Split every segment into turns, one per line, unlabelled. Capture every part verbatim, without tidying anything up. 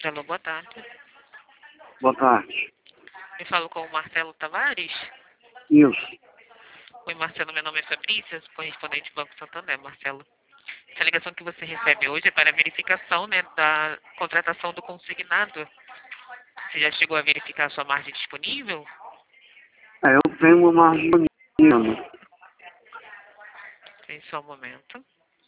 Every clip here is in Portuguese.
Alô, boa tarde.
Boa tarde.
Eu falo com o Marcelo Tavares.
Isso.
Oi, Marcelo, meu nome é Fabrícia, correspondente do Banco Santander, Marcelo. Essa ligação que você recebe hoje é para a verificação, né, da contratação do consignado. Você já chegou a verificar a sua margem disponível?
É, eu tenho uma margem mínima.
Tem só um momento.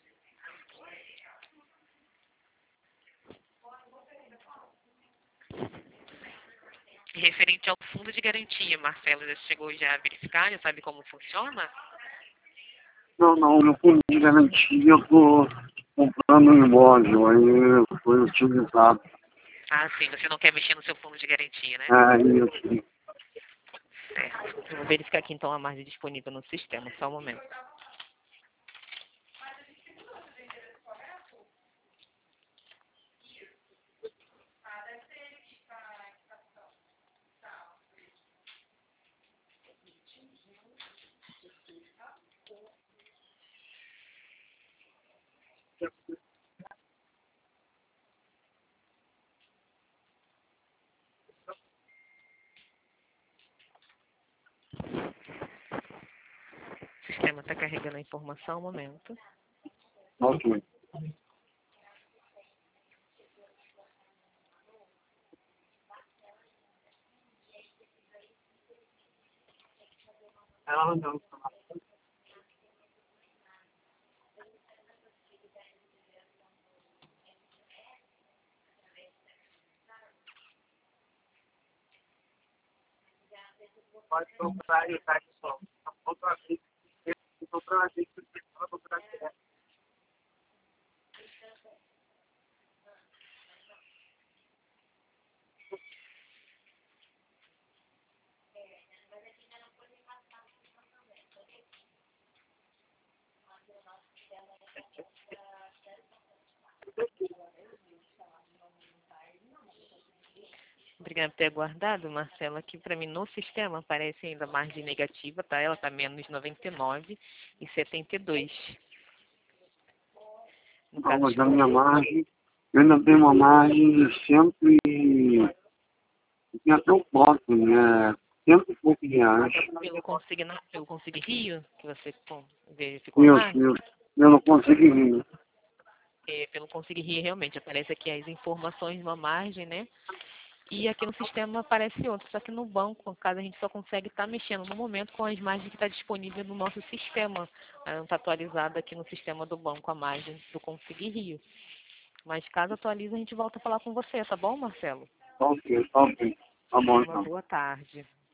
Referente ao fundo de garantia, Marcelo, já chegou já a verificar? Já sabe como funciona?
Não, não, meu fundo de garantia eu estou comprando um imóvel, aí foi utilizado.
Ah, sim, você não quer mexer no seu fundo de garantia, né?
É isso.
Certo. Eu vou verificar aqui então a margem disponível no sistema, só um momento. O sistema está carregando a informação, um momento.
Ok. Ela não. Pode comprar e tá só. Comprar aqui. Comprar aqui. Comprar aqui.
Obrigada por ter aguardado, Marcelo. Aqui para mim no sistema aparece ainda a margem negativa, tá? Ela está menos noventa e nove e setenta e dois. No
Não,
caso
mas
de
a minha margem, eu ainda tenho uma margem de cento e... Tem até o próximo, né? Cento e poucos reais.
pelo consigna, pelo Consig Rio, que você com- verificou a
Isso,
margem,
isso. Eu não consegui rir.
é, pelo Consig Rio realmente aparece aqui as informações de uma margem, né? E aqui no sistema aparece outro, só que no banco, no caso, a gente só consegue estar mexendo no momento com as margens que está disponível no nosso sistema. Ela não está atualizada aqui no sistema do banco a margem do Consig Rio. Mas caso atualize, a gente volta a falar com você, tá bom, Marcelo?
Ok, ok. Tá bom,
Uma
então.
boa tarde.